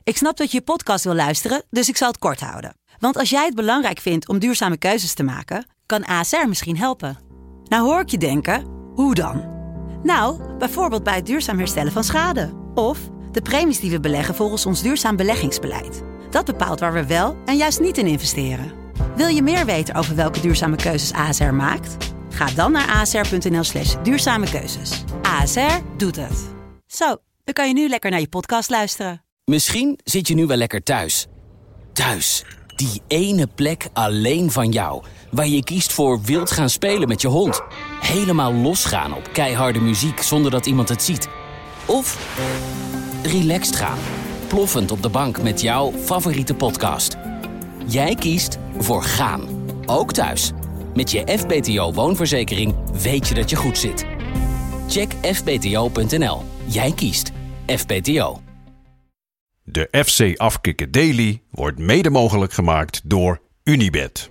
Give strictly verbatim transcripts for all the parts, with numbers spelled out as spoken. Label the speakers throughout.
Speaker 1: Ik snap dat je je podcast wil luisteren, dus ik zal het kort houden. Want als jij het belangrijk vindt om duurzame keuzes te maken, kan A S R misschien helpen. Nou hoor ik je denken, hoe dan? Nou, bijvoorbeeld bij het duurzaam herstellen van schade. Of de premies die we beleggen volgens ons duurzaam beleggingsbeleid. Dat bepaalt waar we wel en juist niet in investeren. Wil je meer weten over welke duurzame keuzes A S R maakt? Ga dan naar asr.nl slash duurzame keuzes. A S R doet het. Zo, dan kan je nu lekker naar je podcast luisteren.
Speaker 2: Misschien zit je nu wel lekker thuis. Thuis, die ene plek alleen van jou. Waar je kiest voor wild gaan spelen met je hond. Helemaal losgaan op keiharde muziek zonder dat iemand het ziet. Of relaxed gaan. Ploffend op de bank met jouw favoriete podcast. Jij kiest voor gaan. Ook thuis. Met je F B T O-woonverzekering weet je dat je goed zit. Check f b t o punt n l. Jij kiest F B T O.
Speaker 3: De F C Afkikken Daily wordt mede mogelijk gemaakt door Unibet.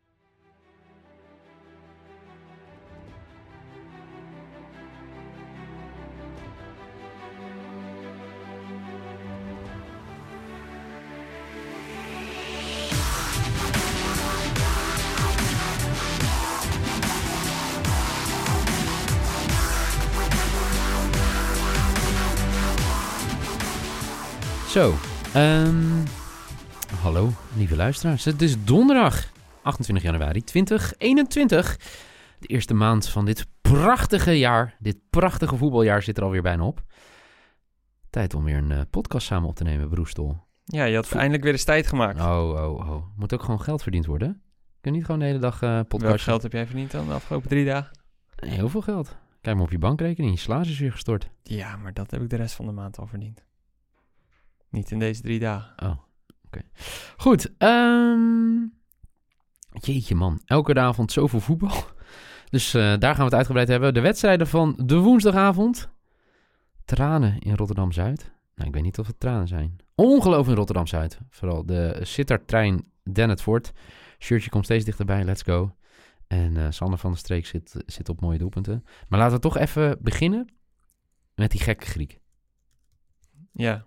Speaker 4: Zo, um, hallo lieve luisteraars. Het is donderdag achtentwintig januari tweeduizend eenentwintig. De eerste maand van dit prachtige jaar, dit prachtige voetbaljaar zit er alweer bijna op. Tijd om weer een uh, podcast samen op te nemen, Broestol.
Speaker 5: Ja, je had Vo- eindelijk weer eens tijd gemaakt.
Speaker 4: Oh, oh, oh. Moet ook gewoon geld verdiend worden. Kun je niet gewoon de hele dag uh, podcast...
Speaker 5: Welk geld heb jij verdiend dan de afgelopen drie dagen?
Speaker 4: Heel veel geld. Kijk maar op je bankrekening, je salaris is weer gestort.
Speaker 5: Ja, maar dat heb ik de rest van de maand al verdiend. Niet in deze drie dagen.
Speaker 4: Oh, oké. Okay. Goed. Um, jeetje man, elke avond zoveel voetbal. Dus uh, daar gaan we het uitgebreid hebben. De wedstrijden van de woensdagavond. Tranen in Rotterdam-Zuid. Nou, ik weet niet of het tranen zijn. Ongelooflijk in Rotterdam-Zuid. Vooral de Sittard-trein Dennet Fort. Shirtje komt steeds dichterbij, let's go. En uh, Sander van der Streek zit, zit op mooie doelpunten. Maar laten we toch even beginnen met die gekke Griek.
Speaker 5: Ja.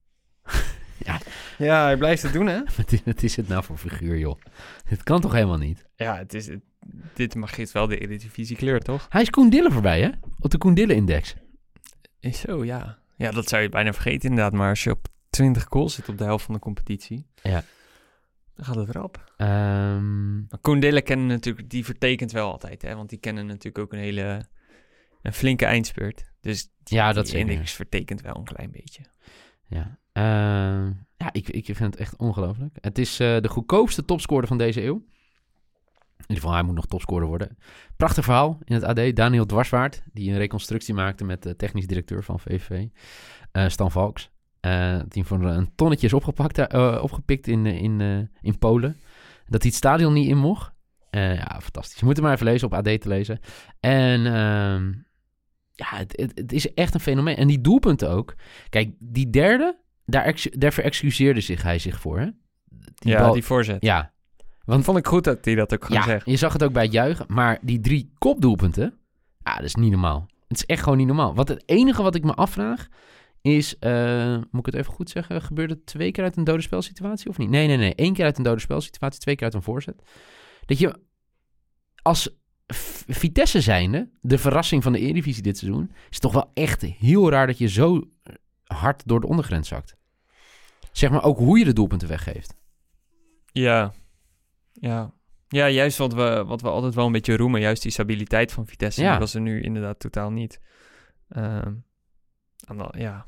Speaker 4: Ja.
Speaker 5: Ja, hij blijft het doen, hè?
Speaker 4: Wat is het nou voor figuur, joh? Dit kan toch helemaal niet?
Speaker 5: Ja, het is, het, dit mag geeft wel de Eredivisie kleur, toch?
Speaker 4: Hij is Koen Dille voorbij, hè? Op de Koen Dille-index.
Speaker 5: Is zo, ja. Ja, dat zou je bijna vergeten inderdaad. Maar als je op twintig goals zit op de helft van de competitie...
Speaker 4: Ja.
Speaker 5: Dan gaat het erop.
Speaker 4: Um...
Speaker 5: Maar Koen Dille kennen natuurlijk... Die vertekent wel altijd, hè? Want die kennen natuurlijk ook een hele... Een flinke eindspurt. Dus die,
Speaker 4: ja, dat
Speaker 5: die index vertekent wel een klein beetje.
Speaker 4: Ja. Uh, ja, ik, ik vind het echt ongelooflijk. Het is uh, de goedkoopste topscorer van deze eeuw. In ieder geval, hij moet nog topscorer worden. Prachtig verhaal in het A D. Daniel Dwarswaard, die een reconstructie maakte met de technisch directeur van V V V. Uh, Stan Valks. Uh, die voor een tonnetje is opgepakt, uh, opgepikt in, in, uh, in Polen. Dat hij het stadion niet in mocht. Uh, ja, fantastisch. Je moet hem maar even lezen, op A D te lezen. En... Uh, ja, het, het, het is echt een fenomeen. En die doelpunten ook. Kijk, die derde... Daar, ex, daar verexcuseerde zich hij zich voor, hè? Die
Speaker 5: ja,
Speaker 4: bal,
Speaker 5: die voorzet.
Speaker 4: Ja.
Speaker 5: Want vond ik goed dat hij dat ook gewoon
Speaker 4: ja,
Speaker 5: zegt.
Speaker 4: Je zag het ook bij het juichen. Maar die drie kopdoelpunten... Ja, dat is niet normaal. Het is echt gewoon niet normaal. Want het enige wat ik me afvraag is... Uh, moet ik het even goed zeggen? Gebeurde het twee keer uit een dode spelsituatie of niet? Nee, nee, nee. Eén keer uit een dode spelsituatie. Twee keer uit een voorzet. Dat je als Vitesse zijnde... de verrassing van de Eredivisie dit seizoen... is het toch wel echt heel raar dat je zo... hard door de ondergrens zakt. Zeg maar ook hoe je de doelpunten weggeeft.
Speaker 5: Ja, ja. Ja, juist wat we, wat we altijd wel een beetje roemen. Juist die stabiliteit van Vitesse. Ja. Die was er nu inderdaad totaal niet. Uh, aan de, ja.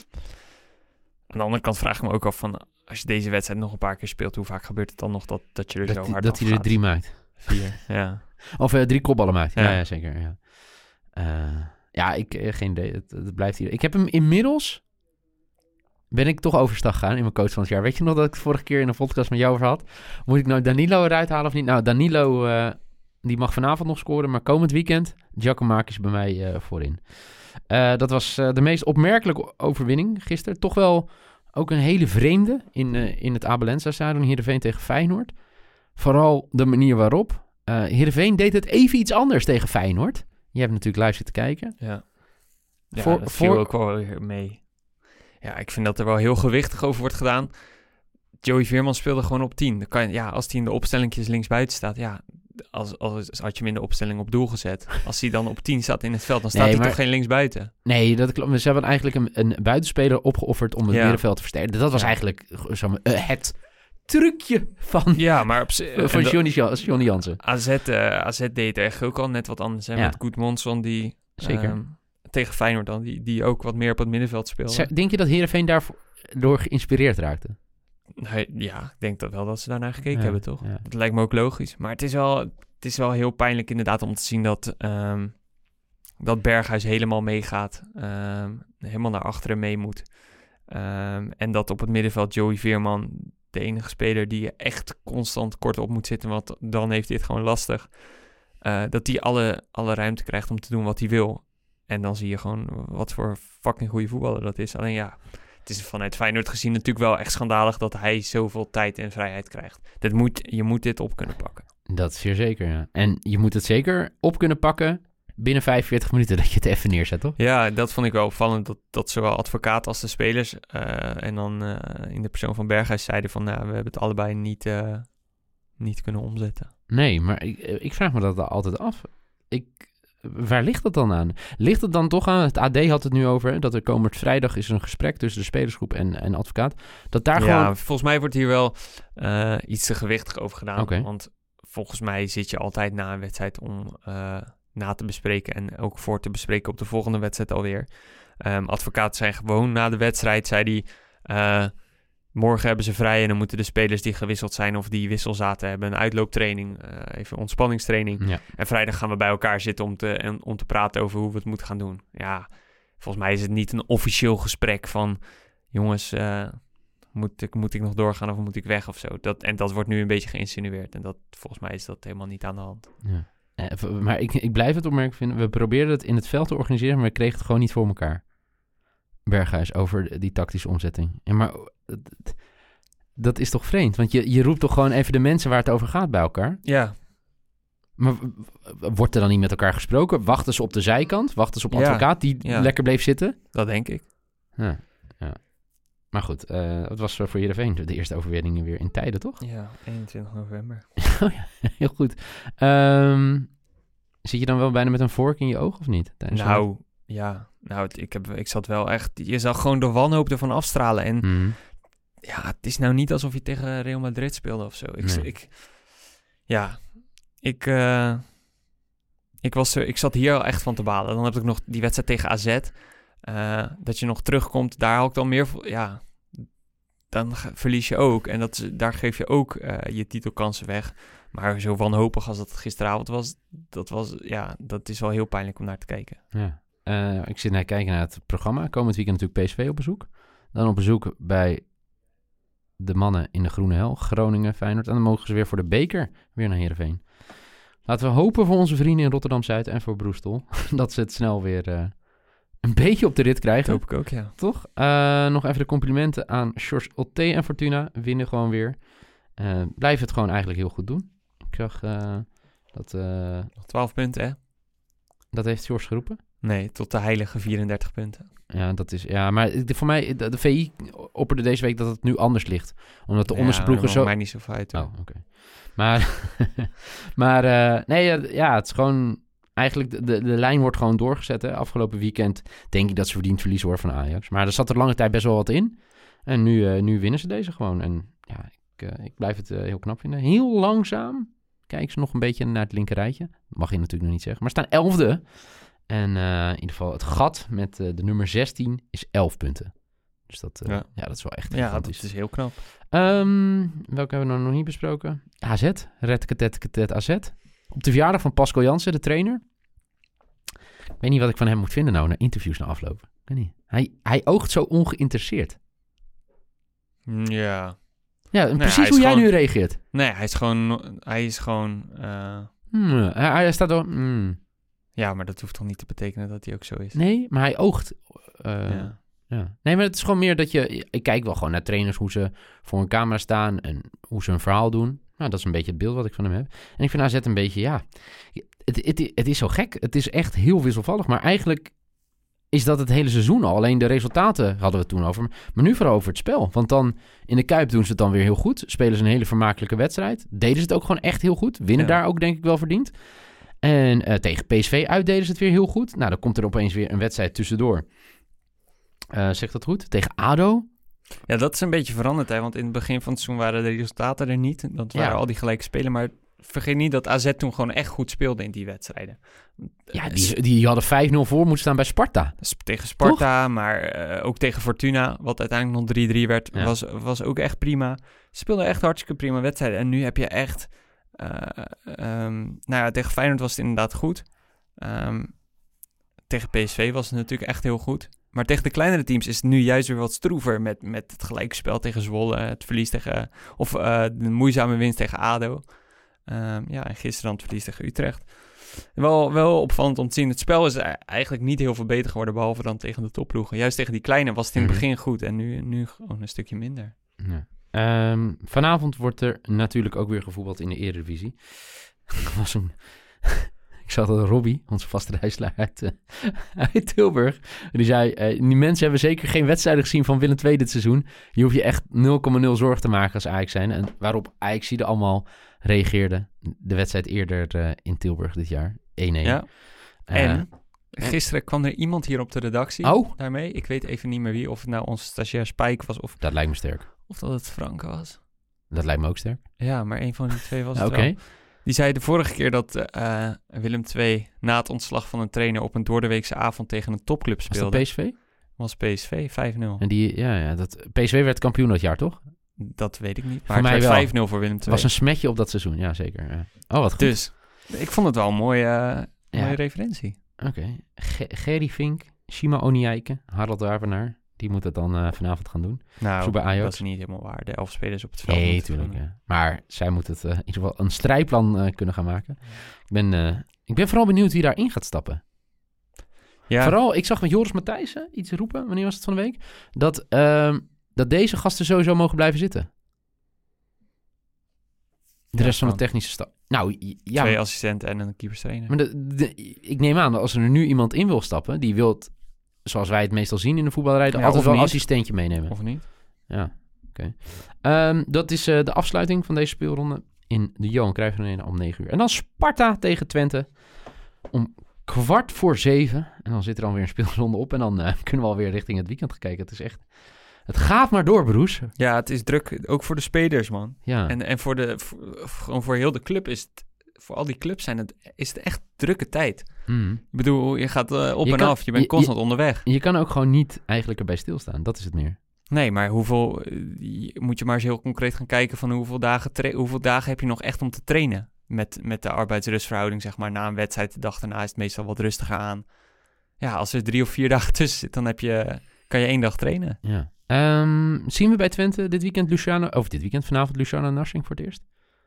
Speaker 5: Aan de andere kant vraag ik me ook af van... als je deze wedstrijd nog een paar keer speelt... hoe vaak gebeurt het dan nog dat, dat je er
Speaker 4: dat
Speaker 5: zo
Speaker 4: die,
Speaker 5: hard
Speaker 4: dat hij er drie maakt.
Speaker 5: Vier, ja.
Speaker 4: Of uh, drie kopballen maakt. Ja,
Speaker 5: ja.
Speaker 4: ja zeker. Ja, uh, ja ik uh, geen idee. Het, het blijft hier. Ik heb hem inmiddels... ben ik toch overstag gegaan in mijn coach van het jaar. Weet je nog dat ik het vorige keer in een podcast met jou over had? Moet ik nou Danilo eruit halen of niet? Nou, Danilo, uh, die mag vanavond nog scoren, maar komend weekend, Giacomakis bij mij uh, voorin. Uh, dat was uh, de meest opmerkelijke overwinning gisteren. Toch wel ook een hele vreemde in, uh, in het Abelenza stadion, Heerenveen tegen Feyenoord. Vooral de manier waarop. Uh, Heerenveen deed het even iets anders tegen Feyenoord. Je hebt natuurlijk live zitten kijken.
Speaker 5: Ja, ja
Speaker 4: voor,
Speaker 5: dat viel
Speaker 4: voor...
Speaker 5: ook wel weer mee. ja, ik vind dat er wel heel gewichtig over wordt gedaan. Joey Veerman speelde gewoon op tien. Dan kan je, ja, als hij in de opstellingjes linksbuiten staat, ja, als, als, als had je hem in de opstelling op doel gezet. Als hij dan op tien staat in het veld, dan staat nee, hij maar, toch geen linksbuiten?
Speaker 4: Nee, dat klopt. Ze hebben eigenlijk een, een buitenspeler opgeofferd om het ja. middenveld te versterken. Dat was ja. eigenlijk zo, uh, het trucje van,
Speaker 5: ja, maar op,
Speaker 4: uh, van Johnny, Johnny Jansen.
Speaker 5: A Z, uh, A Z deed echt ook al net wat anders. Hè, ja. Met Goedmondson, die
Speaker 4: Zeker. Uh,
Speaker 5: tegen Feyenoord dan, die, die ook wat meer op het middenveld speelde.
Speaker 4: Denk je dat Heerenveen daardoor geïnspireerd raakte?
Speaker 5: Nee, ja, ik denk dat wel dat ze daarnaar gekeken ja, hebben, toch?
Speaker 4: Ja.
Speaker 5: Dat lijkt me ook logisch. Maar het is wel, het is wel heel pijnlijk inderdaad om te zien dat, um, dat Berghuis helemaal meegaat. Um, helemaal naar achteren mee moet. Um, en dat op het middenveld Joey Veerman, de enige speler die echt constant kort op moet zitten, want dan heeft hij het gewoon lastig. Uh, dat hij alle, alle ruimte krijgt om te doen wat hij wil. En dan zie je gewoon wat voor fucking goede voetballer dat is. Alleen ja... Het is vanuit Feyenoord gezien natuurlijk wel echt schandalig dat hij zoveel tijd en vrijheid krijgt. Dat moet, je moet dit op kunnen pakken.
Speaker 4: Dat is zeer zeker, ja. En je moet het zeker op kunnen pakken binnen vijfenveertig minuten dat je het even neerzet, toch?
Speaker 5: Ja, dat vond ik wel opvallend. Dat, dat zowel advocaat als de spelers uh, en dan uh, in de persoon van Berghuis zeiden van... Nou, we hebben het allebei niet, uh, niet kunnen omzetten.
Speaker 4: Nee, maar ik, ik vraag me dat altijd af. Ik... Waar ligt dat dan aan? Ligt het dan toch aan, het A D had het nu over, dat er komend vrijdag is een gesprek tussen de spelersgroep en, en advocaat. Dat daar
Speaker 5: ja,
Speaker 4: gewoon...
Speaker 5: volgens mij wordt hier wel uh, iets te gewichtig over gedaan.
Speaker 4: Okay.
Speaker 5: Want volgens mij zit je altijd na een wedstrijd om uh, na te bespreken en ook voor te bespreken op de volgende wedstrijd alweer. Um, advocaten zijn gewoon na de wedstrijd, zei hij... Uh, Morgen hebben ze vrij en dan moeten de spelers die gewisseld zijn of die wissel zaten hebben een uitlooptraining, uh, even ontspanningstraining.
Speaker 4: Ja.
Speaker 5: En vrijdag gaan we bij elkaar zitten om te, en, om te praten over hoe we het moeten gaan doen. Ja, volgens mij is het niet een officieel gesprek van jongens, uh, moet, ik, moet ik nog doorgaan of moet ik weg of zo. Dat, en dat wordt nu een beetje geïnsinueerd en dat, volgens mij is dat helemaal niet aan de hand.
Speaker 4: Ja. Eh, maar ik, ik blijf het opmerkelijk vinden. We probeerden het in het veld te organiseren, maar we kregen het gewoon niet voor elkaar. Berghuis over die tactische omzetting. Ja, maar dat is toch vreemd? Want je, je roept toch gewoon even de mensen waar het over gaat bij elkaar?
Speaker 5: Ja.
Speaker 4: Maar wordt er dan niet met elkaar gesproken? Wachten ze op de zijkant? Wachten ze op
Speaker 5: ja.
Speaker 4: advocaat die
Speaker 5: ja.
Speaker 4: lekker bleef zitten?
Speaker 5: Dat denk ik.
Speaker 4: Ja, ja. Maar goed, uh, het was voor Heerenveen de eerste overwinningen weer in tijden, toch?
Speaker 5: Ja, eenentwintig november.
Speaker 4: Oh ja, heel goed. Um, zit je dan wel bijna met een vork in je oog of niet?
Speaker 5: Nou, het... ja... Nou, ik, heb, ik zat wel echt... Je zag gewoon de wanhoop ervan afstralen. En
Speaker 4: mm.
Speaker 5: ja, het is nou niet alsof je tegen Real Madrid speelde of zo. Ik,
Speaker 4: nee.
Speaker 5: ik, ja, ik, uh, ik, was er, ik zat hier al echt van te balen. Dan heb ik nog die wedstrijd tegen A Z. Uh, dat je nog terugkomt, daar haal ik dan meer... Ja, dan verlies je ook. En dat, daar geef je ook uh, je titelkansen weg. Maar zo wanhopig als dat gisteravond was... Dat was, ja, dat is wel heel pijnlijk om naar te kijken.
Speaker 4: Ja. Uh, ik zit naar kijken naar het programma. Komend weekend natuurlijk P S V op bezoek. Dan op bezoek bij de mannen in de Groene Hel. Groningen, Feyenoord. En dan mogen ze weer voor de beker weer naar Heerenveen. Laten we hopen voor onze vrienden in Rotterdam-Zuid en voor Broestel... dat ze het snel weer uh, een beetje op de rit krijgen.
Speaker 5: Dat hoop ik ook, ja.
Speaker 4: Toch? Uh, nog even de complimenten aan Sjors Otte en Fortuna. Winnen gewoon weer. Uh, blijven het gewoon eigenlijk heel goed doen. Ik zag uh, dat... Uh,
Speaker 5: nog twaalf punten, hè?
Speaker 4: Dat heeft Sjors geroepen.
Speaker 5: Nee, tot de heilige vierendertig punten.
Speaker 4: Ja, dat is... Ja, maar de, voor mij... De, de V I opperde deze week dat het nu anders ligt. Omdat de
Speaker 5: ja,
Speaker 4: onderste ploegen zo...
Speaker 5: Ja, mij niet zo uit.
Speaker 4: Oh, oké. Okay. Maar... maar... Uh, nee, ja, het is gewoon... Eigenlijk, de, de, de lijn wordt gewoon doorgezet. Hè. Afgelopen weekend denk ik dat ze verdiend verliezen hoor van Ajax. Maar er zat er lange tijd best wel wat in. En nu, uh, nu winnen ze deze gewoon. En ja, ik, uh, ik blijf het uh, heel knap vinden. Heel langzaam kijken ze nog een beetje naar het linkerrijtje. Mag je natuurlijk nog niet zeggen. Maar staan elfde. En uh, in ieder geval het gat met uh, de nummer zestien is elf punten. Dus dat, uh, ja. ja, dat is wel echt
Speaker 5: Ja, dat is heel knap.
Speaker 4: Um, welke hebben we nou nog niet besproken? A Z, Redketet A Z. Op de verjaardag van Pascal Jansen, de trainer. Ik weet niet wat ik van hem moet vinden nou, naar interviews na afloop. Ik weet niet. Hij, hij oogt zo ongeïnteresseerd.
Speaker 5: Ja.
Speaker 4: Ja, nee, precies hoe jij gewoon, nu reageert.
Speaker 5: Nee, hij is gewoon... Hij is gewoon... Uh...
Speaker 4: Hmm, hij, hij staat door... Hmm.
Speaker 5: Ja, maar dat hoeft toch niet te betekenen dat hij ook zo is?
Speaker 4: Nee, maar hij oogt... Uh,
Speaker 5: ja.
Speaker 4: Ja. Nee, maar het is gewoon meer dat je... Ik kijk wel gewoon naar trainers, hoe ze voor een camera staan en hoe ze een verhaal doen. Nou, dat is een beetje het beeld wat ik van hem heb. En ik vind A Z een beetje, ja... Het, het, het is zo gek. Het is echt heel wisselvallig. Maar eigenlijk is dat het hele seizoen al. Alleen de resultaten hadden we het toen over. Maar nu vooral over het spel. Want dan in de Kuip doen ze het dan weer heel goed. Spelen ze een hele vermakelijke wedstrijd. Deden ze het ook gewoon echt heel goed. Winnen ja. daar ook denk ik wel verdiend. En uh, tegen P S V uit deden ze het weer heel goed. Nou, dan komt er opeens weer een wedstrijd tussendoor. Uh, zegt dat goed? Tegen ADO.
Speaker 5: Ja, dat is een beetje veranderd, hè. Want in het begin van het seizoen waren de resultaten er niet. Dat waren ja. al die gelijke spelen. Maar vergeet niet dat A Z toen gewoon echt goed speelde in die wedstrijden.
Speaker 4: Ja, die, die hadden vijf nul voor moeten staan bij Sparta.
Speaker 5: Tegen Sparta, Toch? maar uh, ook tegen Fortuna, wat uiteindelijk nog drie drie werd, ja. was, was ook echt prima. Ze speelden echt hartstikke prima wedstrijden. En nu heb je echt... Uh, um, nou ja, tegen Feyenoord was het inderdaad goed. Um, tegen P S V was het natuurlijk echt heel goed. Maar tegen de kleinere teams is het nu juist weer wat stroever met, met het gelijkspel tegen Zwolle, het verlies tegen... of uh, de moeizame winst tegen ADO. Um, ja, en gisteren dan het verlies tegen Utrecht. Wel, wel opvallend om te zien. Het spel is eigenlijk niet heel veel beter geworden, behalve dan tegen de topploegen. Juist tegen die kleine was het in het begin goed en nu, nu gewoon een stukje minder.
Speaker 4: Ja. Um, vanavond wordt er natuurlijk ook weer gevoetbald in de Eredivisie. was een... Ik zag dat Robbie, onze vaste reisleider uit, uh, uit Tilburg, die zei, uh, die mensen hebben zeker geen wedstrijden gezien van Willem twee dit seizoen. Je hoeft je echt nul komma nul zorgen te maken als Ajax zijn. En waarop Ajax er allemaal reageerde. De wedstrijd eerder uh, in Tilburg dit jaar, één één.
Speaker 5: Ja. Uh, en gisteren kwam er iemand hier op de redactie
Speaker 4: oh.
Speaker 5: daarmee. Ik weet even niet meer wie, of het nou onze stagiair Spike was of...
Speaker 4: Dat lijkt me sterk.
Speaker 5: Of dat het Frank was.
Speaker 4: Dat lijkt me ook sterk.
Speaker 5: Ja, maar een van die twee was het
Speaker 4: Oké.
Speaker 5: wel. Die zei de vorige keer dat uh, Willem twee na het ontslag van een trainer op een doordeweekse avond tegen een topclub speelde.
Speaker 4: Was dat P S V?
Speaker 5: Was P S V, vijf nul.
Speaker 4: En die, ja, ja, dat, P S V werd kampioen dat jaar, toch?
Speaker 5: Dat weet ik niet. Maar
Speaker 4: voor
Speaker 5: het
Speaker 4: mij
Speaker 5: werd
Speaker 4: wel.
Speaker 5: vijf nul voor Willem twee.
Speaker 4: Het was een smetje op dat seizoen, ja zeker. Ja. Oh, wat goed.
Speaker 5: Dus, ik vond het wel een mooie, uh,
Speaker 4: ja.
Speaker 5: mooie referentie.
Speaker 4: Oké. Okay. Ge- Gerry Vink, Shima Oniaike, Harald Ravenaar. Die moet het dan uh, vanavond gaan doen.
Speaker 5: Nou,
Speaker 4: bij Ajax.
Speaker 5: dat is niet helemaal waar. De elf spelers op het veld.
Speaker 4: Nee, natuurlijk. Ja. Maar zij moet het uh, in ieder geval een strijdplan uh, kunnen gaan maken. Ik ben, uh, ik ben vooral benieuwd wie daarin gaat stappen. Ja. Vooral, ik zag met Joris Matthijssen iets roepen, wanneer was het van de week? Dat, uh, dat deze gasten sowieso mogen blijven zitten. De ja, rest van de technische staf. Nou, ja.
Speaker 5: Twee assistenten en een keeperstrainer.
Speaker 4: Maar de, de, ik neem aan dat als er nu iemand in wil stappen, die wil, zoals wij het meestal zien in de voetballerij, ja, altijd wel een assistentje meenemen.
Speaker 5: Of niet?
Speaker 4: Ja, oké. Okay. Um, dat is uh, de afsluiting van deze speelronde in de Johan Cruijff Arena om negen uur. En dan Sparta tegen Twente om kwart voor zeven. En dan zit er dan weer een speelronde op en dan uh, kunnen we alweer richting het weekend gaan kijken. Het is echt... Het gaat maar door, broers.
Speaker 5: Ja, het is druk. Ook voor de spelers, man.
Speaker 4: Ja.
Speaker 5: En, en voor, de, voor, gewoon voor heel de club is het... Voor al die clubs zijn het, is het echt drukke tijd.
Speaker 4: Mm.
Speaker 5: Ik bedoel, je gaat uh, op
Speaker 4: je
Speaker 5: en
Speaker 4: kan,
Speaker 5: af. Je bent
Speaker 4: je,
Speaker 5: constant
Speaker 4: je,
Speaker 5: onderweg.
Speaker 4: Je kan ook gewoon niet eigenlijk erbij stilstaan. Dat is het meer.
Speaker 5: Nee, maar hoeveel... Uh, moet je maar eens heel concreet gaan kijken van hoeveel dagen, tra- hoeveel dagen heb je nog echt om te trainen? Met, met de arbeidsrustverhouding, zeg maar. Na een wedstrijd, de dag daarna is het meestal wat rustiger aan. Ja, als er drie of vier dagen tussen zit, dan heb je, kan je één dag trainen.
Speaker 4: Ja. Um, zien we bij Twente dit weekend Luciano... Of dit weekend vanavond Luciano Narsing voor het eerst?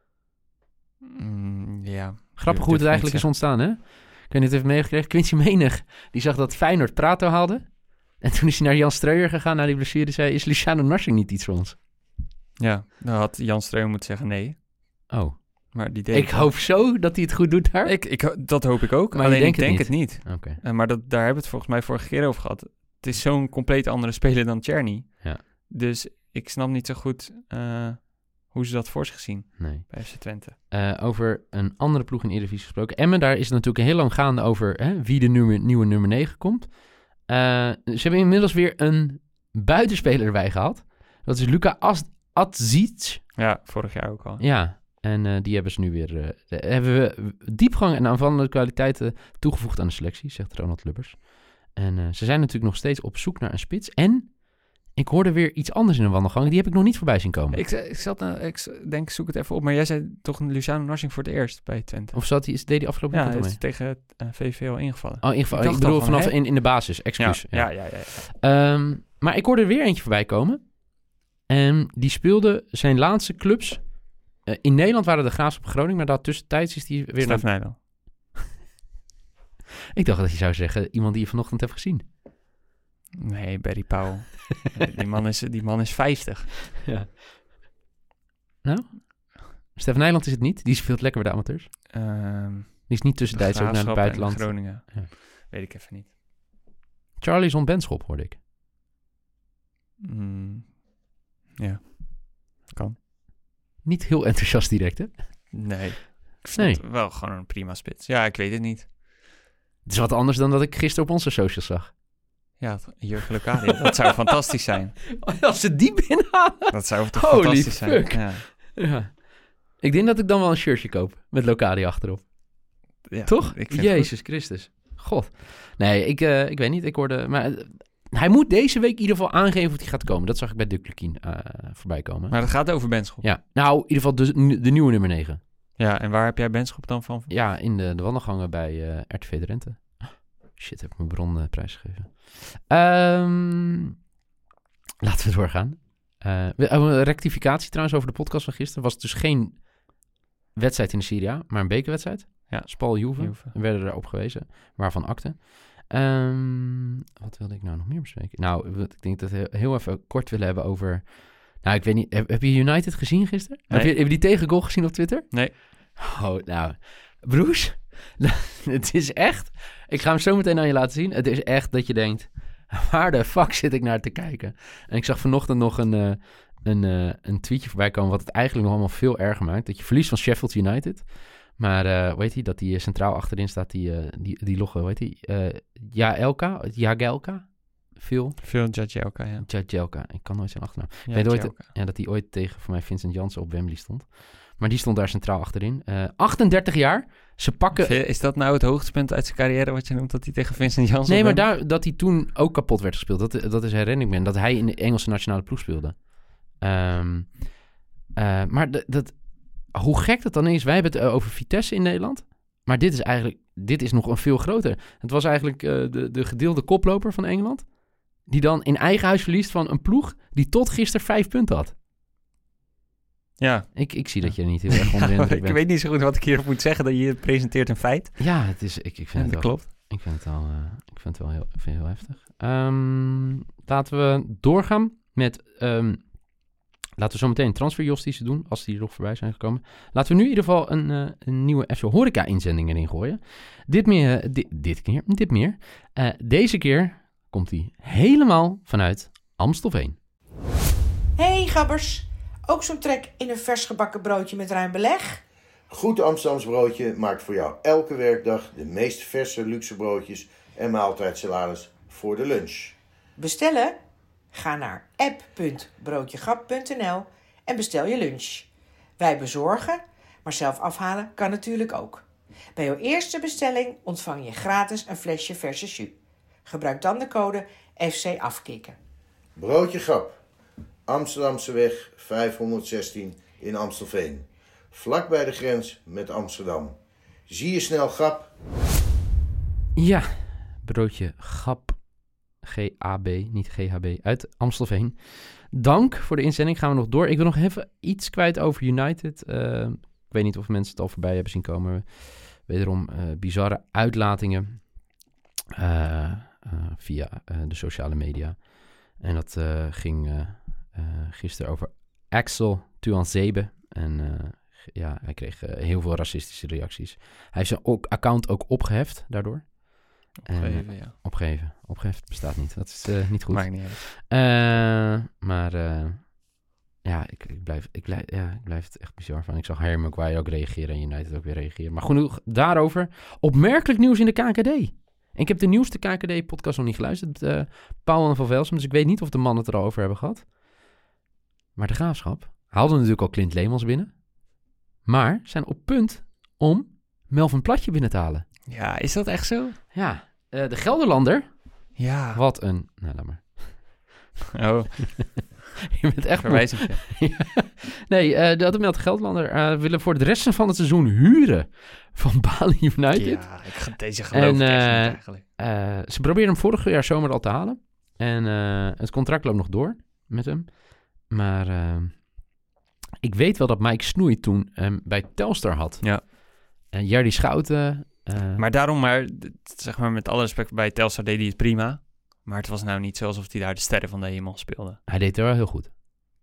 Speaker 5: Mm, ja.
Speaker 4: Grappig hoe het eigenlijk is ontstaan, hè? Ik weet niet of je het heeft meegekregen. Quincy Menig, die zag dat Feyenoord Prato haalde. En toen is hij naar Jan Streuer gegaan, naar die blessure. Die zei, is Luciano Narsing niet iets voor ons?
Speaker 5: Ja, dan had Jan Streuer moeten zeggen nee.
Speaker 4: Oh.
Speaker 5: Maar die deed
Speaker 4: ik hoop zo dat hij het goed doet daar.
Speaker 5: Ik, ik, dat hoop ik ook,
Speaker 4: maar
Speaker 5: alleen
Speaker 4: ik
Speaker 5: denk,
Speaker 4: denk
Speaker 5: het,
Speaker 4: het
Speaker 5: niet.
Speaker 4: niet. Okay.
Speaker 5: Uh, maar dat, daar hebben we het volgens mij vorige keer over gehad. Het is zo'n compleet andere speler dan Tjerni.
Speaker 4: Ja.
Speaker 5: Dus ik snap niet zo goed uh, hoe ze dat voor zich zien
Speaker 4: nee.
Speaker 5: bij F C Twente.
Speaker 4: Uh, over een andere ploeg in de Eredivisie gesproken. Emmen, daar is het natuurlijk heel lang gaande over hè, wie de nummer, nieuwe nummer negen komt. Uh, ze hebben inmiddels weer een buitenspeler erbij gehad. Dat is Luka Adzic.
Speaker 5: Ja, vorig jaar ook al.
Speaker 4: Ja, en uh, die hebben ze nu weer... Uh, hebben we diepgang en aanvallende kwaliteiten toegevoegd aan de selectie, zegt Ronald Lubbers. En uh, ze zijn natuurlijk nog steeds op zoek naar een spits. En ik hoorde weer iets anders in een wandelgang. Die heb ik nog niet voorbij zien komen.
Speaker 5: Ik, ik, zat, uh, ik denk, zoek het even op. Maar jij zei toch Luciano Narsing voor het eerst bij Twente?
Speaker 4: Of zat hij, deed hij afgelopen
Speaker 5: ja,
Speaker 4: weekend
Speaker 5: hij is tegen uh, V V al ingevallen.
Speaker 4: Oh, ingevallen. Ik, ik bedoel vanaf in, in de basis. Excuus.
Speaker 5: Ja, ja, ja. ja, ja.
Speaker 4: Um, maar ik hoorde er weer eentje voorbij komen. En die speelde zijn laatste clubs. Uh, in Nederland waren de Graafschap Groningen. Maar dat tussentijds is die weer...
Speaker 5: Stef naar... Nijland.
Speaker 4: Ik dacht dat je zou zeggen, iemand die je vanochtend hebt gezien.
Speaker 5: Nee, Barry Powell. die, man is, die man is vijftig.
Speaker 4: Ja. Nou? Stef Nijland is het niet. Die speelt lekker bij de amateurs.
Speaker 5: Um,
Speaker 4: die is niet tussentijds ook naar het buitenland.
Speaker 5: Groningen.
Speaker 4: Ja.
Speaker 5: Weet ik even niet.
Speaker 4: Charlie zond Benschop, hoorde ik.
Speaker 5: Mm, ja, kan.
Speaker 4: Niet heel enthousiast direct, hè?
Speaker 5: Nee. Ik
Speaker 4: Nee.
Speaker 5: vond wel gewoon een prima spits. Ja, ik weet het niet.
Speaker 4: Het is wat anders dan dat ik gisteren op onze socials zag.
Speaker 5: Ja, Jurgen Locadia. Dat zou fantastisch zijn.
Speaker 4: Als ze die binnenhalen.
Speaker 5: Dat zou toch
Speaker 4: Holy
Speaker 5: fantastisch
Speaker 4: fuck.
Speaker 5: zijn. Ja.
Speaker 4: Ja. Ik denk dat ik dan wel een shirtje koop met Locadia achterop.
Speaker 5: Ja,
Speaker 4: Toch?
Speaker 5: Ik vind
Speaker 4: Jezus Christus. God. Nee, ik, uh, ik weet niet. Ik hoorde... Maar uh, hij moet deze week in ieder geval aangeven of hij gaat komen. Dat zag ik bij Duc Lukien uh, voorbij komen.
Speaker 5: Maar dat gaat over Benschop.
Speaker 4: Ja. Nou, in ieder geval de, de nieuwe nummer negen.
Speaker 5: Ja, en waar heb jij Benschop dan van?
Speaker 4: Ja, in de, de wandelgangen bij uh, R T V Drenthe. Shit, heb ik mijn bron uh, prijsgegeven. Um, laten we doorgaan. Uh, een rectificatie trouwens over de podcast van gisteren. Was het dus geen wedstrijd in de Serie A, maar een bekerwedstrijd.
Speaker 5: Ja.
Speaker 4: Spal Juve.
Speaker 5: Juve.
Speaker 4: We werden erop gewezen. Waarvan akte. Um, wat wilde ik nou nog meer bespreken? Nou, ik denk dat we heel even kort willen hebben over... Nou, ik weet niet. Heb, heb je United gezien gisteren?
Speaker 5: Nee.
Speaker 4: Heb, je, heb je die tegengoal gezien op Twitter?
Speaker 5: Nee.
Speaker 4: Oh, nou... Broes, het is echt... Ik ga hem zo meteen aan je laten zien. Het is echt dat je denkt... Waar de fuck zit ik naar te kijken? En ik zag vanochtend nog een, uh, een, uh, een tweetje voorbij komen... wat het eigenlijk nog allemaal veel erger maakt. Dat je verliest van Sheffield United. Maar uh, hoe heet hij? Dat die centraal achterin staat, die, uh, die, die logge, hoe heet hij? Uh, Jaelka? Jagelka? Veel?
Speaker 5: Veel Jagelka, ja.
Speaker 4: Jagelka. Ik kan nooit zijn achternaam.
Speaker 5: Ja,
Speaker 4: Ik weet ooit, ja, dat hij ooit tegen voor mij Vincent Janssen op Wembley stond. Maar die stond daar centraal achterin. Uh, achtendertig jaar. Ze pakken...
Speaker 5: Is dat nou het hoogtepunt uit zijn carrière wat je noemt, dat hij tegen Vincent Janssen...
Speaker 4: Nee, maar daar, dat hij toen ook kapot werd gespeeld. Dat, dat is herinner ik me. Dat hij in de Engelse nationale ploeg speelde. Um, uh, maar d- dat, hoe gek dat dan is. Wij hebben het uh, over Vitesse in Nederland. Maar dit is eigenlijk... Dit is nog een veel groter. Het was eigenlijk uh, de, de gedeelde koploper van Engeland. Die dan in eigen huis verliest van een ploeg die tot gisteren vijf punten had.
Speaker 5: Ja.
Speaker 4: Ik, ik zie dat je er niet heel erg onder de indruk bent.
Speaker 5: Ik weet niet zo goed wat ik hierop moet zeggen, dat je presenteert een feit.
Speaker 4: Ja, het is, ik, ik vind
Speaker 5: ja,
Speaker 4: het
Speaker 5: dat
Speaker 4: wel,
Speaker 5: klopt.
Speaker 4: Ik vind het wel, uh, ik vind het wel heel, vind het heel heftig. Um, laten we doorgaan met... Um, laten we zo meteen transferjustitie doen, als die er nog voorbij zijn gekomen. Laten we nu in ieder geval een, uh, een nieuwe F C Horeca-inzending erin gooien. Dit meer, dit, dit keer, dit meer. Uh, deze keer komt hij helemaal vanuit Amstelveen.
Speaker 6: Hey gabbers, ook zo'n trek in een vers gebakken broodje met ruim beleg?
Speaker 7: Goed Amsterdams broodje maakt voor jou elke werkdag de meest verse luxe broodjes en maaltijdsalades voor de lunch.
Speaker 6: Bestellen? Ga naar app punt broodjegap punt n l en bestel je lunch. Wij bezorgen, maar zelf afhalen kan natuurlijk ook. Bij jouw eerste bestelling ontvang je gratis een flesje verse jus. Gebruik dan de code F C afkikken.
Speaker 7: Broodje Gap, Amsterdamse weg vijfhonderdzestien in Amstelveen. Vlak bij de grens met Amsterdam. Zie je snel Gap?
Speaker 4: Ja, broodje Gap. G A B, niet G H B, uit Amstelveen. Dank voor de inzending. Gaan we nog door. Ik wil nog even iets kwijt over United. Uh, ik weet niet of mensen het al voorbij hebben zien komen. Wederom uh, bizarre uitlatingen uh, uh, via uh, de sociale media. En dat uh, ging uh, uh, gisteren over Axel Tuanzebe. En uh, ja, hij kreeg uh, heel veel racistische reacties. Hij heeft zijn ook, account ook opgeheft daardoor.
Speaker 5: Opgeven,
Speaker 4: uh,
Speaker 5: ja.
Speaker 4: Opgeven. Opgeheft bestaat niet. Dat is uh, niet goed.
Speaker 5: Maakt niet uit.
Speaker 4: Uh, maar uh, ja, ik, ik, blijf, ik, blijf, ja, ik blijf het echt bizar van. Ik zag Harry Maguire ook reageren en United ook weer reageren. Maar genoeg daarover. Opmerkelijk nieuws in de K K D. En ik heb de nieuwste K K D-podcast nog niet geluisterd. Uh, Paul en Van Velsum. Dus ik weet niet of de mannen het er al over hebben gehad. Maar de Graafschap haalde natuurlijk al Clint Leemans binnen. Maar zijn op punt om Melvin Platje binnen te halen.
Speaker 5: Ja, is dat echt zo?
Speaker 4: Ja, uh, de Gelderlander.
Speaker 5: Ja.
Speaker 4: Wat een... Nou, laat maar.
Speaker 5: Oh.
Speaker 4: Je bent echt
Speaker 5: verwijzing.
Speaker 4: Ja. Nee, uh, de Ademeld Gelderlander uh, willen voor de rest van het seizoen huren van Bali United.
Speaker 5: Ja, ik ga deze geloof en,
Speaker 4: uh,
Speaker 5: echt niet eigenlijk.
Speaker 4: Uh, ze probeerden hem vorig jaar zomer al te halen. En uh, het contract loopt nog door met hem. Maar uh, ik weet wel dat Mike Snoei toen hem bij Telstar had.
Speaker 5: Ja.
Speaker 4: En Jerry Schouten... Uh,
Speaker 5: maar daarom, maar, zeg maar met alle respect, bij Telstar deed hij het prima. Maar het was nou niet zo alsof hij daar de sterren van de hemel speelde.
Speaker 4: Hij deed er wel heel goed.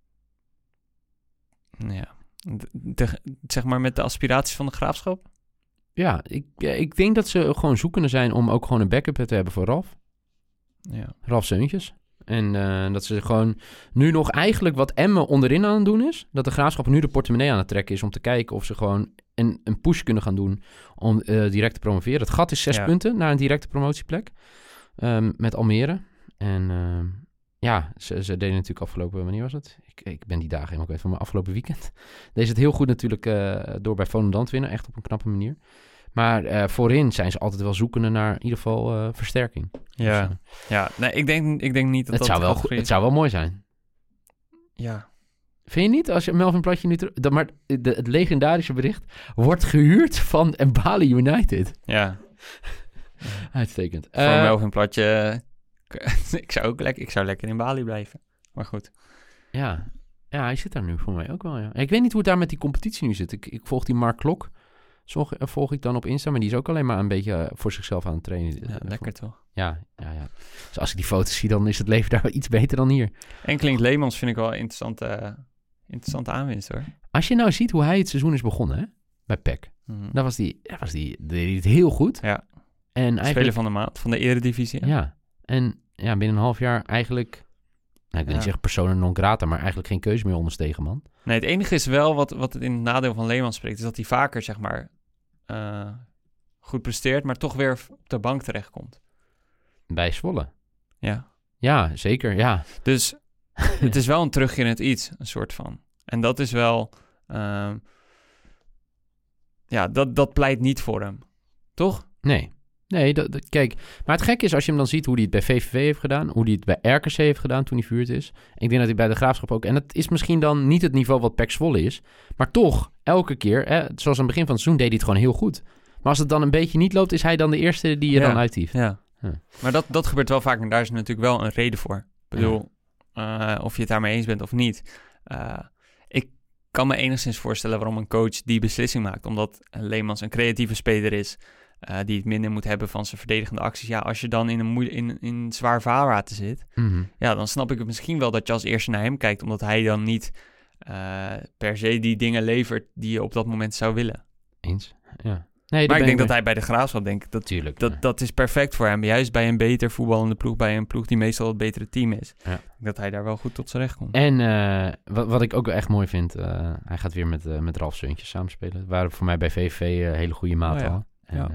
Speaker 5: Ja. De, de, zeg maar met de aspiraties van de Graafschap?
Speaker 4: Ja, ik, ik denk dat ze gewoon zoekende zijn om ook gewoon een backup te hebben voor Ralf.
Speaker 5: Ja.
Speaker 4: Ralf Seuntjes. En uh, dat ze gewoon nu nog eigenlijk wat Emmen onderin aan het doen is. Dat de Graafschap nu de portemonnee aan het trekken is om te kijken of ze gewoon een, een push kunnen gaan doen om uh, direct te promoveren. Het gat is zes ja. punten naar een directe promotieplek um, met Almere. En uh, ja, ze, ze deden natuurlijk afgelopen, wanneer was het? Ik, ik ben die dagen helemaal kwijt van mijn afgelopen weekend. Deze het heel goed natuurlijk uh, door bij Volendam te winnen, echt op een knappe manier. Maar uh, voorin zijn ze altijd wel zoekende naar in ieder geval uh, versterking.
Speaker 5: Ja,
Speaker 4: dus, uh,
Speaker 5: ja. Nee, ik denk, ik denk niet dat
Speaker 4: het
Speaker 5: dat...
Speaker 4: Zou wel, goed, het zou wel mooi zijn.
Speaker 5: Ja.
Speaker 4: Vind je niet? Als je Melvin Platje nu... Ter- dat, maar de, het legendarische bericht wordt gehuurd van Bali United.
Speaker 5: Ja.
Speaker 4: Uitstekend.
Speaker 5: Voor
Speaker 4: uh,
Speaker 5: Melvin Platje... ik, zou ook lekker, ik zou lekker in Bali blijven. Maar goed.
Speaker 4: Ja. Ja, hij zit daar nu voor mij ook wel, ja. Ik weet niet hoe het daar met die competitie nu zit. Ik, ik volg die Mark Klok. Volg, volg ik dan op Insta, maar die is ook alleen maar een beetje voor zichzelf aan het trainen.
Speaker 5: Ja, lekker toch?
Speaker 4: Ja, ja, ja. Dus als ik die foto's zie, dan is het leven daar wel iets beter dan hier.
Speaker 5: En Klink Leemans vind ik wel een interessante, uh, interessante aanwinst, hoor.
Speaker 4: Als je nou ziet hoe hij het seizoen is begonnen, hè, bij P E C. Mm-hmm. Dan was die, was die, die het heel goed.
Speaker 5: Ja.
Speaker 4: En
Speaker 5: eigenlijk, Speler van de maand, van de Eredivisie.
Speaker 4: Ja. ja. En ja, binnen een half jaar eigenlijk... Nou, ik wil ja. niet zeggen persona non grata, maar eigenlijk geen keuze meer onder Stegeman.
Speaker 5: Nee, het enige is wel wat, wat het in het nadeel van Leemans spreekt, is dat hij vaker, zeg maar, uh, goed presteert, maar toch weer op de bank terechtkomt.
Speaker 4: Bij Zwolle?
Speaker 5: Ja.
Speaker 4: Ja, zeker, ja.
Speaker 5: Dus het is wel een terugkeer in het iets, een soort van. En dat is wel... Uh, ja, dat, dat pleit niet voor hem. Toch?
Speaker 4: Nee. Nee, dat, dat, kijk, maar het gekke is als je hem dan ziet hoe hij het bij V V V heeft gedaan, hoe hij het bij R K C heeft gedaan toen hij verhuurd is. Ik denk dat hij bij de Graafschap ook, en dat is misschien dan niet het niveau wat P E C Zwolle is, maar toch, elke keer, hè, zoals aan het begin van het seizoen, deed hij het gewoon heel goed. Maar als het dan een beetje niet loopt, is hij dan de eerste die je
Speaker 5: ja,
Speaker 4: dan uithieft.
Speaker 5: Ja, ja. Maar dat, dat gebeurt wel vaak en daar is natuurlijk wel een reden voor. Ik bedoel, ja. uh, of je het daarmee eens bent of niet. Uh, ik kan me enigszins voorstellen waarom een coach die beslissing maakt, omdat Leemans een creatieve speler is, Uh, die het minder moet hebben van zijn verdedigende acties. Ja, als je dan in een, moe- in, in zwaar vaarwater zit,
Speaker 4: mm-hmm.
Speaker 5: ja, dan snap ik het misschien wel dat je als eerste naar hem kijkt, omdat hij dan niet uh, per se die dingen levert die je op dat moment zou willen.
Speaker 4: Eens, ja. Nee,
Speaker 5: maar ik denk
Speaker 4: ik
Speaker 5: dat hij bij de Graafschap denkt, dat,
Speaker 4: Tuurlijk,
Speaker 5: dat,
Speaker 4: ja.
Speaker 5: dat is perfect voor hem. Juist bij een beter voetballende ploeg, bij een ploeg die meestal het betere team is.
Speaker 4: Ja.
Speaker 5: Dat hij daar wel goed tot zijn recht komt.
Speaker 4: En uh, wat, wat ik ook echt mooi vind, uh, hij gaat weer met, uh, met Ralf Seuntjes samenspelen. Dat waren voor mij bij V V V uh, hele goede maten
Speaker 5: oh, ja.
Speaker 4: al. En,
Speaker 5: ja.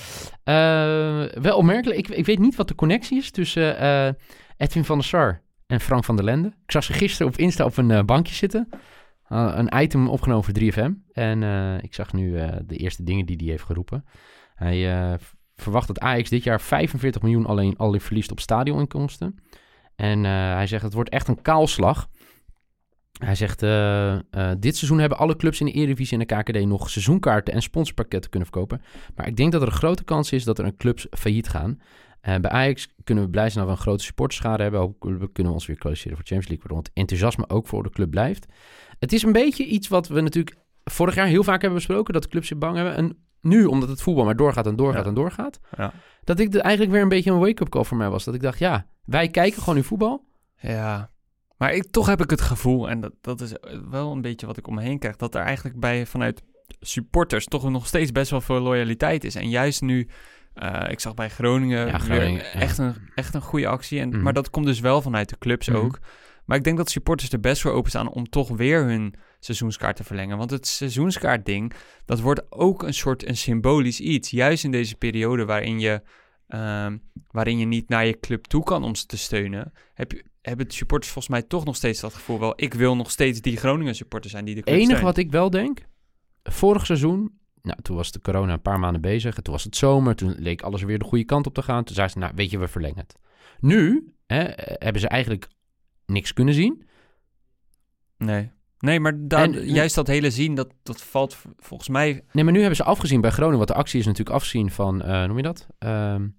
Speaker 4: uh, uh, wel opmerkelijk, ik, ik weet niet wat de connectie is tussen uh, Edwin van der Sar en Frank van der Lende. Ik zag ze gisteren op Insta op een uh, bankje zitten. Uh, een item opgenomen voor drie F M. En uh, ik zag nu uh, de eerste dingen die hij heeft geroepen. Hij uh, verwacht dat Ajax dit jaar vijfenveertig miljoen alleen, alleen verliest op stadioninkomsten. En uh, hij zegt het wordt echt een kaalslag. Hij zegt, uh, uh, dit seizoen hebben alle clubs in de Eredivisie en de K K D nog seizoenkaarten en sponsorpakketten kunnen verkopen. Maar ik denk dat er een grote kans is dat er een clubs failliet gaan. Uh, bij Ajax kunnen we blij zijn dat we een grote supporterschade hebben. Hopelijk kunnen we ons weer kwalificeren voor Champions League, waardoor het enthousiasme ook voor de club blijft. Het is een beetje iets wat we natuurlijk vorig jaar heel vaak hebben besproken, dat de clubs zich bang hebben. En nu, omdat het voetbal maar doorgaat en doorgaat ja. en doorgaat,
Speaker 5: ja.
Speaker 4: dat ik de, eigenlijk weer een beetje een wake-up call voor mij was. Dat ik dacht, ja, wij kijken gewoon nu voetbal.
Speaker 5: Ja, maar ik, toch heb ik het gevoel, en dat, dat is wel een beetje wat ik om me heen krijg, dat er eigenlijk bij vanuit supporters toch nog steeds best wel veel loyaliteit is. En juist nu, uh, ik zag bij Groningen,
Speaker 4: ja, Groningen
Speaker 5: weer echt,
Speaker 4: ja.
Speaker 5: een, echt een goede actie. En,
Speaker 4: mm-hmm.
Speaker 5: Maar dat komt dus wel vanuit de clubs mm-hmm. ook. Maar ik denk dat supporters er best voor openstaan om toch weer hun seizoenskaart te verlengen. Want het seizoenskaartding, dat wordt ook een soort een symbolisch iets. Juist in deze periode waarin je, uh, waarin je niet naar je club toe kan om ze te steunen, heb je, hebben de supporters volgens mij toch nog steeds dat gevoel wel, ik wil nog steeds die Groningen supporter zijn die de club
Speaker 4: enige
Speaker 5: steunt.
Speaker 4: Wat ik wel denk, vorig seizoen, nou, toen was de corona een paar maanden bezig, en toen was het zomer, toen leek alles weer de goede kant op te gaan. Toen zei ze, nou, weet je, we verlengen het. Nu hè, hebben ze eigenlijk niks kunnen zien.
Speaker 5: Nee. Nee, maar dan, en, juist dat hele zien, dat, dat valt volgens mij...
Speaker 4: Nee, maar nu hebben ze afgezien bij Groningen. Want de actie is natuurlijk afzien van, uh, noem je dat? Um,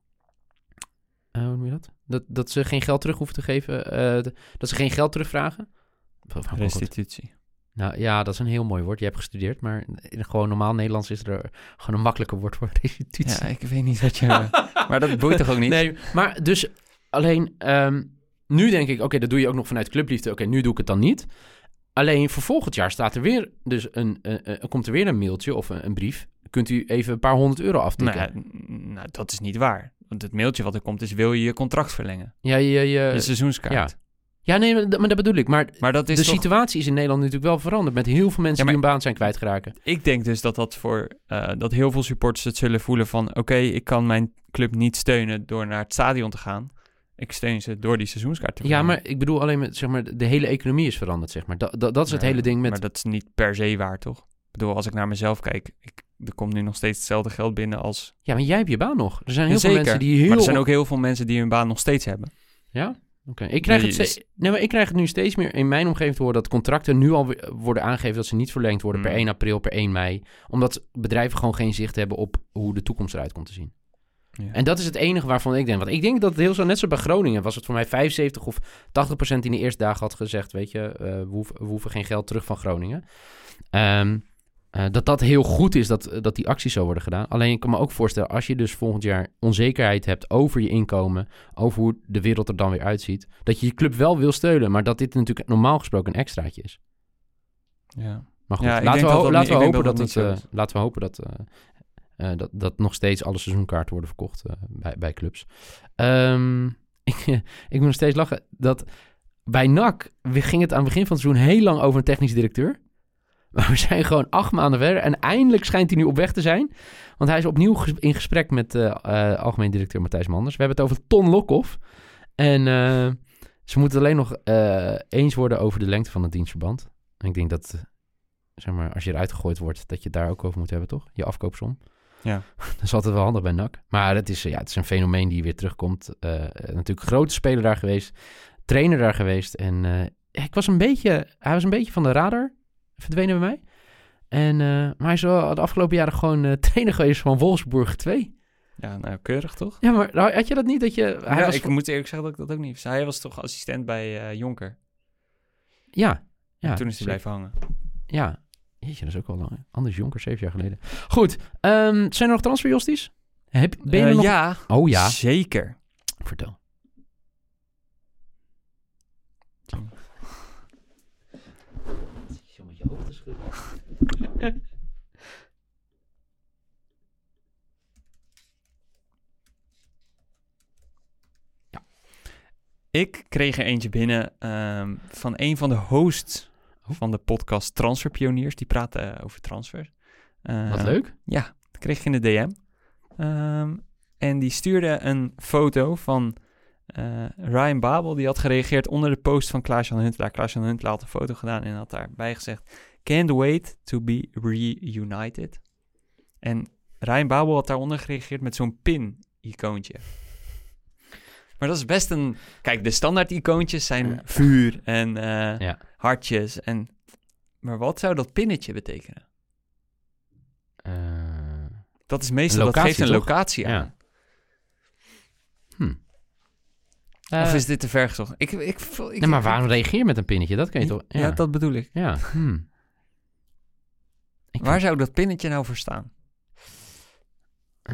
Speaker 4: uh, hoe noem je dat? dat? Dat ze geen geld terug hoeven te geven. Uh, de, dat ze geen geld terugvragen.
Speaker 5: Restitutie.
Speaker 4: Nou ja, dat is een heel mooi woord. Je hebt gestudeerd, maar in gewoon normaal Nederlands is er gewoon een makkelijker woord voor restitutie.
Speaker 5: Ja, ik weet niet wat je... maar dat boeit toch ook niet?
Speaker 4: Nee, maar dus alleen... Um, nu denk ik, oké, okay, dat doe je ook nog vanuit clubliefde. Oké, okay, nu doe ik het dan niet. Alleen voor volgend jaar staat er weer, dus een, uh, uh, komt er weer een mailtje of een, een brief. Kunt u even een paar honderd euro aftikken?
Speaker 5: Nou, nou, dat is niet waar. Want het mailtje wat er komt is, wil je je contract verlengen?
Speaker 4: Ja, je, je,
Speaker 5: je seizoenskaart.
Speaker 4: Ja. Ja, nee, maar, maar dat bedoel ik. Maar,
Speaker 5: maar dat is
Speaker 4: de
Speaker 5: toch...
Speaker 4: situatie is in Nederland natuurlijk wel veranderd... met heel veel mensen ja, die hun baan zijn kwijtgeraken.
Speaker 5: Ik denk dus dat dat voor... Uh, dat heel veel supporters het zullen voelen van... oké, okay, ik kan mijn club niet steunen door naar het stadion te gaan. Ik steun ze door die seizoenskaart te verlengen.
Speaker 4: Ja, maar ik bedoel alleen met, zeg maar... de hele economie is veranderd, zeg maar. Dat, dat, dat is het
Speaker 5: ja,
Speaker 4: hele ding met...
Speaker 5: Maar dat is niet per se waar, toch? Ik bedoel, als ik naar mezelf kijk... Ik, er komt nu nog steeds hetzelfde geld binnen als...
Speaker 4: Ja, maar jij hebt je baan nog. Er zijn heel
Speaker 5: ja,
Speaker 4: veel mensen die heel...
Speaker 5: Maar er zijn ook heel veel mensen die hun baan nog steeds hebben.
Speaker 4: Ja? Oké. Okay. Ik, krijg nee, het ste- nee, maar ik krijg het nu steeds meer in mijn omgeving te horen... dat contracten nu al worden aangegeven... dat ze niet verlengd worden mm. per één april, per één mei. Omdat bedrijven gewoon geen zicht hebben... op hoe de toekomst eruit komt te zien. Ja. En dat is het enige waarvan ik denk. Want ik denk dat het heel zo, net zo bij Groningen... was het voor mij vijfenzeventig of tachtig procent in de eerste dagen had gezegd... weet je, uh, we, hoeven, we hoeven geen geld terug van Groningen. Um, Uh, dat dat heel goed is dat, dat die acties zo worden gedaan. Alleen ik kan me ook voorstellen... als je dus volgend jaar onzekerheid hebt over je inkomen... over hoe de wereld er dan weer uitziet... dat je je club wel wil steunen... maar dat dit natuurlijk normaal gesproken een extraatje is.
Speaker 5: Ja.
Speaker 4: Maar goed,
Speaker 5: ja,
Speaker 4: laten, we,
Speaker 5: dat dat
Speaker 4: laten,
Speaker 5: niet,
Speaker 4: we hopen
Speaker 5: dat
Speaker 4: dat
Speaker 5: dat
Speaker 4: het, uh, laten we hopen dat, uh, uh, dat... dat nog steeds alle seizoenkaarten worden verkocht uh, bij, bij clubs. Um, ik, ik moet nog steeds lachen... dat bij N A C ging het aan het begin van het seizoen... heel lang over een technisch directeur... Maar we zijn gewoon acht maanden verder. En eindelijk schijnt hij nu op weg te zijn. Want hij is opnieuw ges- in gesprek met uh, uh, algemeen directeur Matthijs Manders. We hebben het over Ton Lokhoff. En uh, ze moeten alleen nog uh, eens worden over de lengte van het dienstverband. En ik denk dat, uh, zeg maar, als je eruit gegooid wordt... dat je het daar ook over moet hebben, toch? Je afkoopsom.
Speaker 5: Ja.
Speaker 4: Dat is altijd wel handig bij N A C. Maar het is, ja, het is een fenomeen die weer terugkomt. Uh, natuurlijk grote speler daar geweest. Trainer daar geweest. En uh, ik was een beetje... Hij was een beetje van de radar... verdwenen bij mij. En, uh, maar hij is wel de afgelopen jaren gewoon uh, trainer geweest van Wolfsburg twee.
Speaker 5: Ja, nou, keurig toch?
Speaker 4: Ja, maar had je dat niet? Dat je, hij
Speaker 5: ja,
Speaker 4: was
Speaker 5: ik moet eerlijk zeggen dat ik dat ook niet wist. Hij was toch assistent bij uh, Jonker?
Speaker 4: Ja. ja
Speaker 5: en toen is hij blijven hangen.
Speaker 4: Ja. Jeetje, dat is ook wel lang. Hè? Anders Jonker, zeven jaar geleden. Goed. Um, zijn er nog transferjosties? Heb, ben je uh, nog...
Speaker 5: Ja.
Speaker 4: Oh ja.
Speaker 5: Zeker.
Speaker 4: Vertel. Met je hoofd te schudden.
Speaker 5: Ja. Ik kreeg er eentje binnen um, van een van de hosts oh. van de podcast Transferpioniers. Die praten uh, over transfers. Uh,
Speaker 4: Wat leuk.
Speaker 5: Ja, dat kreeg ik in de D M. Um, en die stuurde een foto van uh, Ryan Babel. Die had gereageerd onder de post van Klaas-Jan Huntelaar. Klaas-Jan Huntelaar had een foto gedaan en had daarbij gezegd... Can't wait to be reunited. En Ryan Babel had daaronder gereageerd met zo'n pin-icoontje. Maar dat is best een... Kijk, de standaard-icoontjes zijn vuur en uh, ja. hartjes. En... Maar wat zou dat pinnetje betekenen?
Speaker 4: Uh,
Speaker 5: dat is meestal...
Speaker 4: locatie,
Speaker 5: dat geeft een
Speaker 4: toch?
Speaker 5: locatie aan. Ja.
Speaker 4: Hm.
Speaker 5: Of
Speaker 4: uh,
Speaker 5: is dit te ver gezocht? Ik, ik, ik, ik,
Speaker 4: nee, maar waarom reageer je met een pinnetje? Dat kan je toch...
Speaker 5: Ja, ja dat bedoel ik.
Speaker 4: Ja, hm.
Speaker 5: Ik Waar vind... zou dat pinnetje nou voor staan?
Speaker 4: Uh...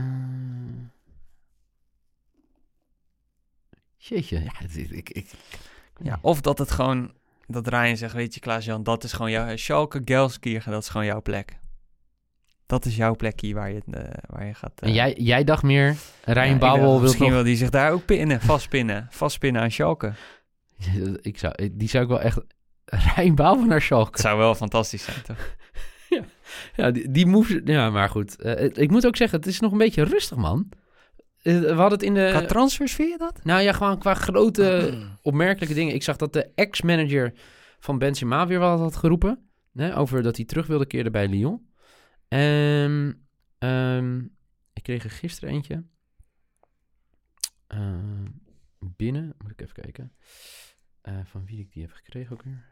Speaker 4: Jeetje, ja, ik, ik, ik...
Speaker 5: ja. Of dat het gewoon, dat Ryan zegt, weet je Klaas-Jan, dat is gewoon jouw, Schalke, Gelsenkirchen, dat is gewoon jouw plek. Dat is jouw plekje waar je, uh, waar je gaat... Uh...
Speaker 4: En jij, jij dacht meer, Ryan ja, Babel wil
Speaker 5: Misschien
Speaker 4: nog...
Speaker 5: wil die zich daar ook pinnen, vastpinnen, vastpinnen aan Schalke.
Speaker 4: Ik zou, die zou ik wel echt... Ryan Babel naar Schalke.
Speaker 5: Het zou wel fantastisch zijn, toch?
Speaker 4: ja, ja die, die moves... Ja, maar goed. Uh, ik moet ook zeggen, het is nog een beetje rustig, man. Uh, we hadden het in de...
Speaker 5: Qua transfers vind je dat?
Speaker 4: Nou ja, gewoon qua grote opmerkelijke dingen. Ik zag dat de ex-manager van Benzema weer wat had geroepen. Hè, over dat hij terug wilde keren bij Lyon. En um, ik kreeg er gisteren eentje. Uh, binnen. Moet ik even kijken. Uh, van wie ik die heb gekregen ook weer.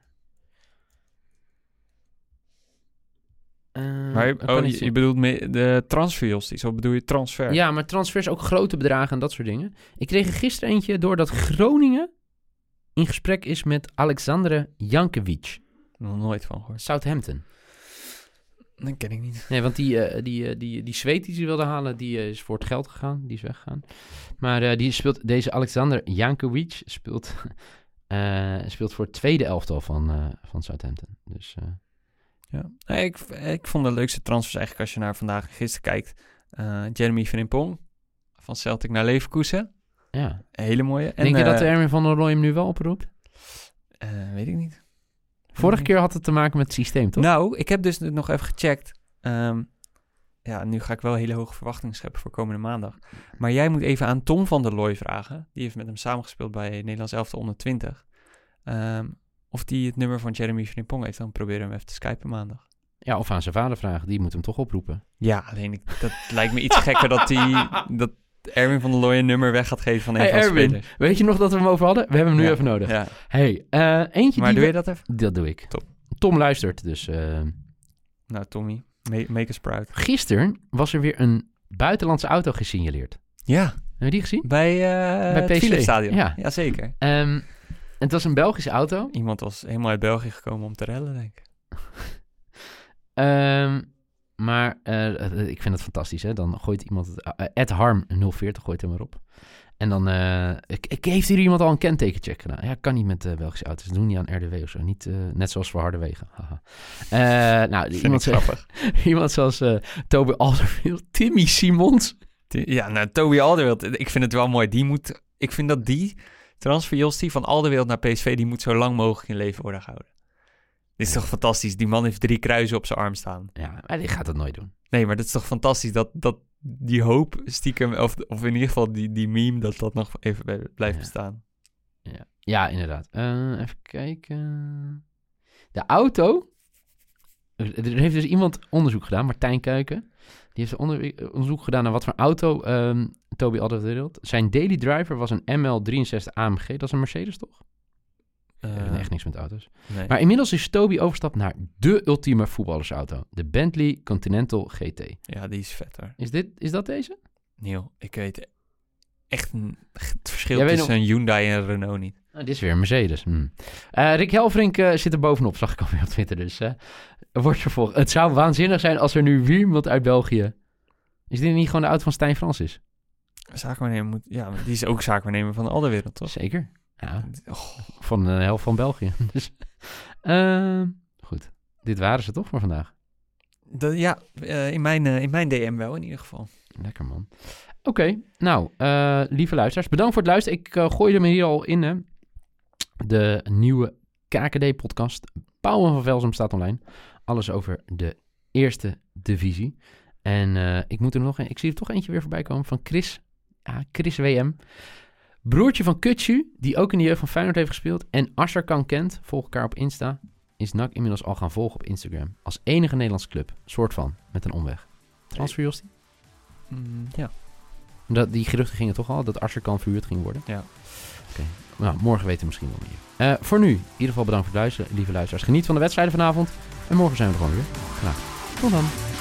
Speaker 4: Uh,
Speaker 5: maar je, oh, je, je bedoelt me, de transferjosties, of bedoel je transfer?
Speaker 4: Ja, maar transfers ook grote bedragen en dat soort dingen. Ik kreeg er gisteren eentje doordat Groningen in gesprek is met Alexandre Jankovic.
Speaker 5: Nog nooit van gehoord.
Speaker 4: Southampton.
Speaker 5: Dat ken ik niet.
Speaker 4: Nee, want die, uh, die, uh, die, die zweet die ze wilden halen, die uh, is voor het geld gegaan. Die is weggegaan. Maar uh, die speelt, deze Alexander Jankovic speelt, uh, speelt voor het tweede elftal van, uh, van Southampton. Dus... Uh,
Speaker 5: Ja, nee, ik, ik vond de leukste transfers eigenlijk als je naar vandaag en gisteren kijkt. Uh, Jeremy Frimpong van Celtic naar Leverkusen.
Speaker 4: Ja.
Speaker 5: Een hele mooie. En,
Speaker 4: Denk je
Speaker 5: uh,
Speaker 4: dat Erwin van der Looy hem nu wel oproept?
Speaker 5: Uh, weet ik niet.
Speaker 4: Vorige keer had het te maken met het systeem, toch?
Speaker 5: Nou, ik heb dus nog even gecheckt. Um, ja, nu ga ik wel hele hoge verwachtingen scheppen voor komende maandag. Maar jij moet even aan Tom van der Looy vragen. Die heeft met hem samengespeeld bij Nederlands elftal onder twintig. Um, of die het nummer van Jeremy Frimpong heeft. Dan proberen we hem even te skypen maandag.
Speaker 4: Ja, of aan zijn vader vragen. Die moet hem toch oproepen.
Speaker 5: Ja, alleen ik, dat lijkt me iets gekker dat die... Dat Erwin van der Looy een nummer weg gaat geven van een
Speaker 4: hey,
Speaker 5: van de
Speaker 4: Erwin,
Speaker 5: spelers.
Speaker 4: Weet je nog dat we hem over hadden? We hebben hem nu
Speaker 5: ja.
Speaker 4: even nodig.
Speaker 5: Ja.
Speaker 4: Hey, uh, eentje
Speaker 5: maar
Speaker 4: die...
Speaker 5: doe je dat even?
Speaker 4: Dat doe ik.
Speaker 5: Top.
Speaker 4: Tom luistert, dus... Uh...
Speaker 5: Nou, Tommy, make, make us proud.
Speaker 4: Gisteren was er weer een buitenlandse auto gesignaleerd.
Speaker 5: Ja.
Speaker 4: Hebben we die gezien?
Speaker 5: Bij, uh,
Speaker 4: Bij P S V.
Speaker 5: het Philipsstadion.
Speaker 4: Ja.
Speaker 5: Jazeker.
Speaker 4: Um, het was een Belgische auto.
Speaker 5: Iemand was helemaal uit België gekomen om te rellen, denk ik.
Speaker 4: um, maar uh, ik vind het fantastisch, hè. Dan gooit iemand het... Uh, Ed Harm nul veertig gooit hem erop. En dan... Uh, ik, ik heeft hier iemand al een kentekencheck gedaan? Ja, kan niet met uh, Belgische auto's. Doen niet aan R D W of zo. Niet, uh, net zoals voor Harderwegen. Haha. Uh, nou, iemand, zo, iemand zoals uh, Toby Alderweireld, Timmy Simons.
Speaker 5: Ja, nou, Toby Alderweireld, ik vind het wel mooi. Die moet... Ik vind dat die transfer, Jostie, van Alderweireld naar P S V... die moet zo lang mogelijk in leven worden gehouden. Dit is toch fantastisch? Die man heeft drie kruisen op zijn arm staan.
Speaker 4: Ja, maar die gaat dat nooit doen.
Speaker 5: Nee, maar dat is toch fantastisch dat, dat die hoop stiekem... Of, of in ieder geval die, die meme, dat dat nog even blijft
Speaker 4: ja.
Speaker 5: bestaan.
Speaker 4: Ja, ja inderdaad. Uh, even kijken. De auto... Er heeft dus iemand onderzoek gedaan, Martijn Kuiken. Die heeft onder, onderzoek gedaan naar wat voor auto um, Toby Alderweireld... Zijn daily driver was een M L drieënzestig A M G. Dat is een Mercedes, toch? Uh, ik heb echt niks met auto's.
Speaker 5: Nee.
Speaker 4: Maar inmiddels is Toby overgestapt naar de ultieme voetballersauto. De Bentley Continental G T.
Speaker 5: Ja, die is vet hoor.
Speaker 4: Is, dit, is dat deze?
Speaker 5: Neil, ik weet echt een, het verschil
Speaker 4: Jij
Speaker 5: tussen
Speaker 4: nog...
Speaker 5: een Hyundai en een Renault niet.
Speaker 4: Oh, dit is weer een Mercedes. Hm. Uh, Rick Helfrink uh, zit er bovenop, zag ik alweer op Twitter. Dus uh, wordt vervolgd. Het zou waanzinnig zijn als er nu weer iemand uit België... Is dit niet gewoon de auto van Stijn Francis?
Speaker 5: Zaakwaarnemer moet... Ja, die is ook zaakwaarnemer van de Alderweireld, toch?
Speaker 4: Zeker. Ja,
Speaker 5: oh.
Speaker 4: Van de helft van België. Dus, uh, goed. Dit waren ze toch voor vandaag?
Speaker 5: De, ja, uh, in, mijn, uh, in mijn D M wel in ieder geval.
Speaker 4: Lekker man. Oké, okay, nou, uh, lieve luisteraars, bedankt voor het luisteren. Ik uh, gooi hem hier al in, hè. De nieuwe K K D-podcast. Pauw van Velsen staat online. Alles over de eerste divisie. En uh, ik moet er nog een, ik zie er toch eentje weer voorbij komen van Chris. Ja, Chris W M. Broertje van Kutsu, die ook in de jeugd van Feyenoord heeft gespeeld. En Asserkan kent, volg elkaar op Insta. Is N A C inmiddels al gaan volgen op Instagram. Als enige Nederlandse club. Soort van, met een omweg. Transfer, Jostie?
Speaker 5: Mm, ja.
Speaker 4: Dat, die geruchten gingen toch al, dat Asserkan verhuurd ging worden?
Speaker 5: Ja.
Speaker 4: Oké. Okay. Nou, morgen weten we misschien wel meer. Uh, voor nu, in ieder geval bedankt voor het luisteren, lieve luisteraars. Geniet van de wedstrijden vanavond. En morgen zijn we er gewoon weer. Graag. Tot dan.